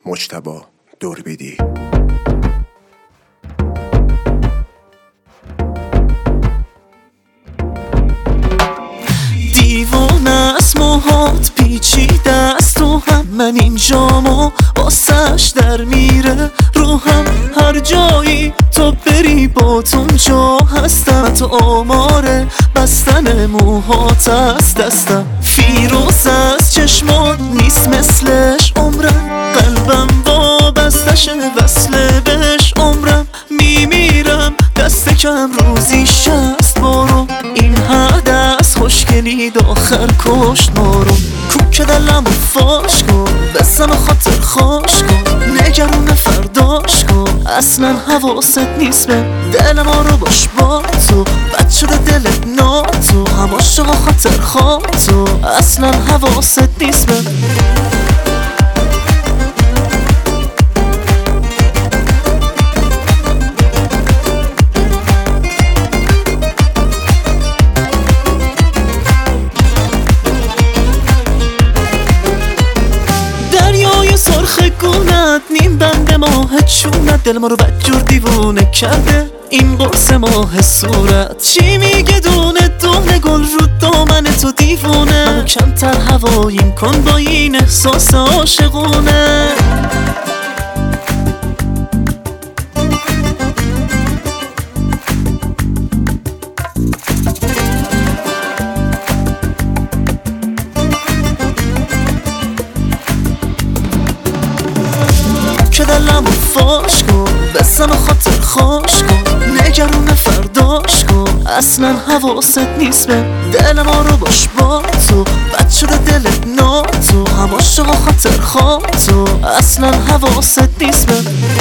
مجتبی دوربیدی. دیوانه است موهات پیچیده است تو هم، من اینجامو واسش در میره روحم. هر جایی تو بری با اونجا هستم، تو آماره بستن موهات از دستم. فیروز از چشمات نیست مثلش عمرم، قلبم وابستش وصله بهش عمرم. میمیرم دست کم روزی 60 بارو، این حد از خوشگلی آخر کشت مارو. کوک دلمو فاش کن، بزن و خاطر خوش کن، نگرون فرداش کن. اصلا حواست نیست به دل ما رو باش با تو، بد شده دلت ناتو، هم عاشق و خاطر خواه تو. اصلا حواست نیست به سرخ گونت، نیم بند ماه چونت، دل ما رو بدجور دیوونه کرده این قرص ماه صورت. چی میگه دونه دونه گل رو دامن تو دیوونه، منو کمتر هواییم کن با این احساس عاشقونه. که دلمو فاش کن، بزن و خاطر خوش کن، نگرون فرداش کن. اصلا حواست نیست به دل ما رو باش با تو، بد شده دلت ناتو، هم عاشق و خاطر خواه تو. اصلا حواست نیست به